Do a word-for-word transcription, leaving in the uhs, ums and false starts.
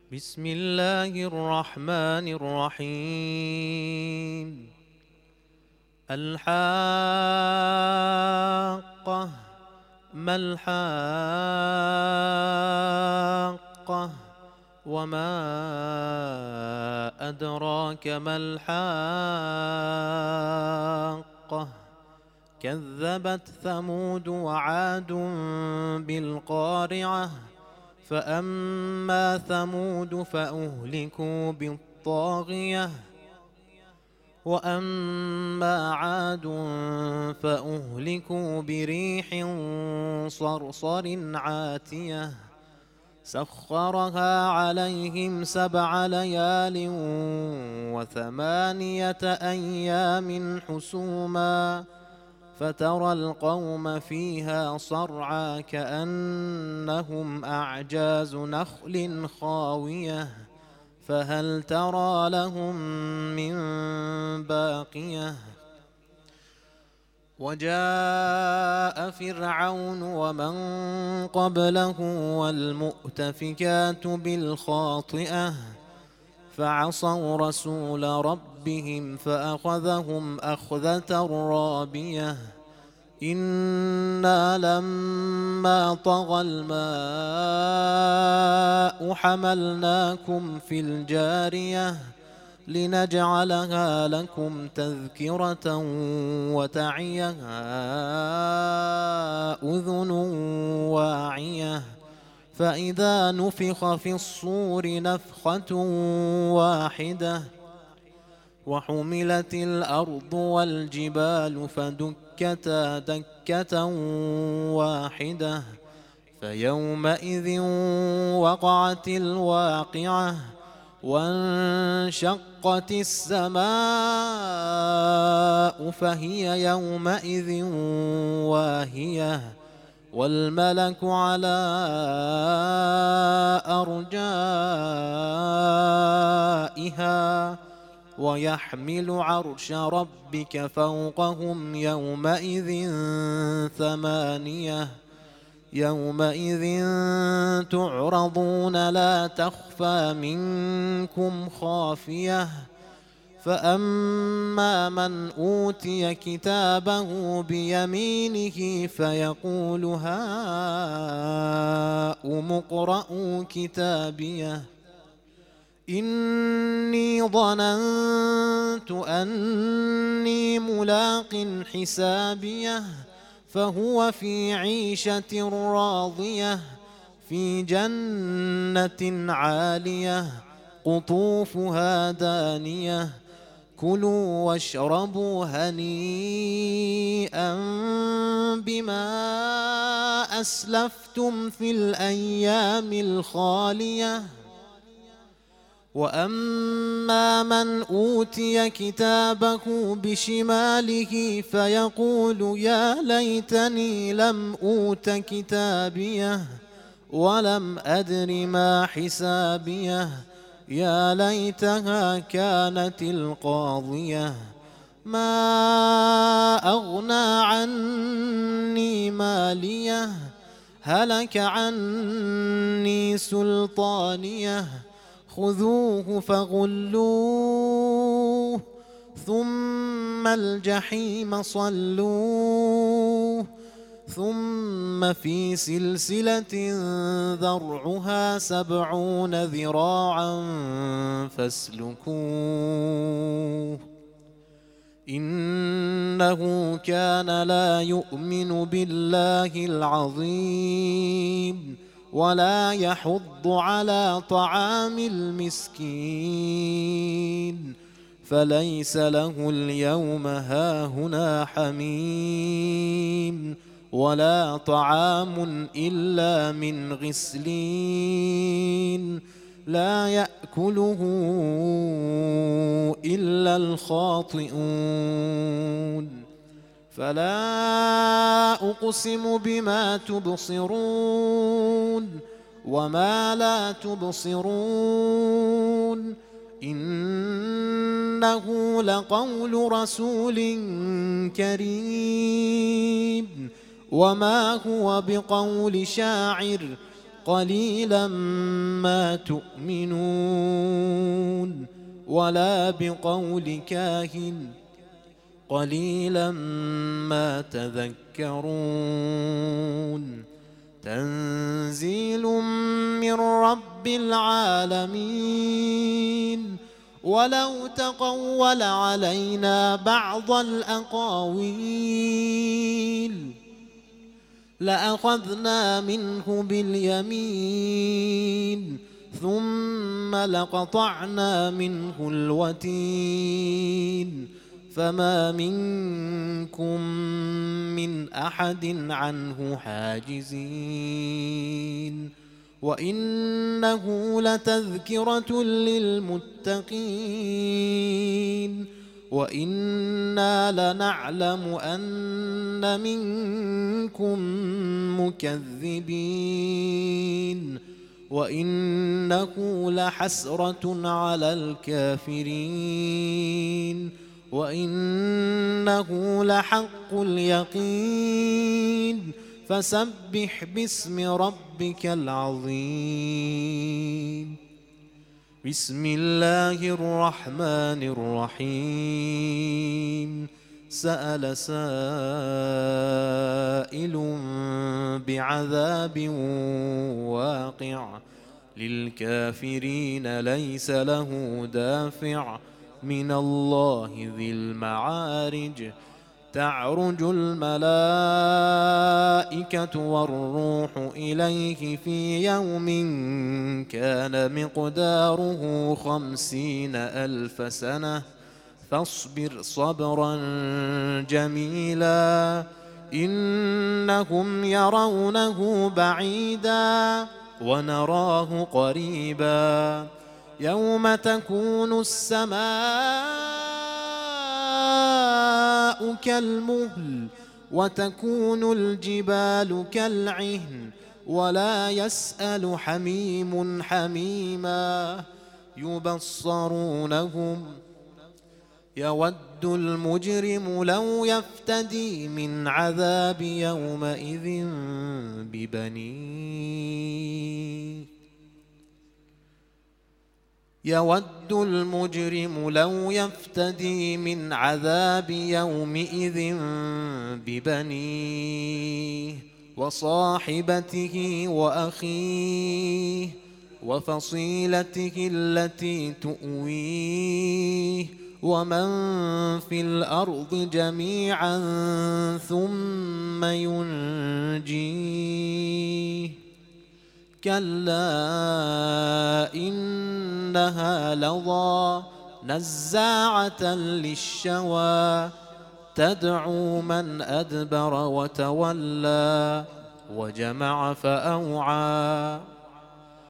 بسم الله الرحمن الرحيم. الحاقة ما الحاقة وما أدراك ما الحاقة. كذبت ثمود وعاد بالقارعة فأما ثمود فأهلكوا بالطاغية وأما عاد فأهلكوا بريح صرصر عاتية سخرها عليهم سبع ليال وثمانية أيام حسوما فترى القوم فيها صرعى كأنهم أعجاز نخل خاوية فهل ترى لهم من باقية. وجاء فرعون ومن قبله والمؤتفكات بالخاطئة فعصوا رسول ربهم فأخذهم أخذة رابية إنا لما طغى الماء حملناكم في الجارية لنجعلها لكم تذكرة وتعيها أذن واعية فإذا نفخ في الصور نفخة واحدة وحملت الأرض والجبال فدكتا دكة واحدة فيومئذ وقعت الواقعة وانشقت السماء فهي يومئذ واهية والملك على أرجائها ويحمل عرش ربك فوقهم يومئذ ثمانية يومئذ تعرضون لا تخفى منكم خافية فأما من أوتي كتابه بيمينه فيقول هاؤم اقرءوا كتابيه إني ظننت أني ملاق حسابيه فهو في عيشة راضية في جنة عالية قطوفها دانية كلوا واشربوا هنيئا بما أسلفتم في الأيام الخالية وأما من أوتي كتابه بشماله فيقول يا ليتني لم أوت كتابيه ولم أدر ما حسابيه يا ليتها كانت القاضية ما أغنى عني ماليه هلك عني سلطانيه خذوه فغلوه ثم الجحيم صلوه ثم في سلسلة ذرعها سبعون ذراعا فاسلكوه إنه كان لا يؤمن بالله العظيم ولا يحض على طعام المسكين فليس له اليوم هاهنا حميم ولا طعام إلا من غسلين لا يأكله إلا الخاطئون فلا أقسم بما تبصرون وما لا تبصرون إنه لقول رسول كريم وما هو بقول شاعر قليلا ما تؤمنون ولا بقول كاهن قليلا ما تذكرون تنزيل من رب العالمين ولو تقول علينا بعض الأقاويل لأخذنا منه باليمين ثم لقطعنا منه الوتين فما منكم من أحد عنه حاجزين وإنه لتذكرة للمتقين وإنا لنعلم أن منكم مكذبين وإنه لحسرة على الكافرين وإنه لحق اليقين فسبح باسم ربك العظيم بسم الله الرحمن الرحيم سأل سائل بعذاب واقع للكافرين ليس له دافع من الله ذي المعارج تعرج الملائكة والروح إليه في يوم كان مقداره خمسين ألف سنة فاصبر صبرا جميلا إنهم يرونه بعيدا ونراه قريبا يوم تكون السماء كالمهل وتكون الجبال كالعهن ولا يسأل حميم حميما يبصرونهم يود المجرم لو يفتدي من عذاب يومئذ ببنيه يود المجرم لو يفتدي من عذاب يومئذ ببنيه وصاحبته وأخيه وفصيلته التي تؤويه ومن في الأرض جميعا ثم ينجيه كلا إنها لظى نزاعة للشوى تدعو من أدبر وتولى وجمع فأوعى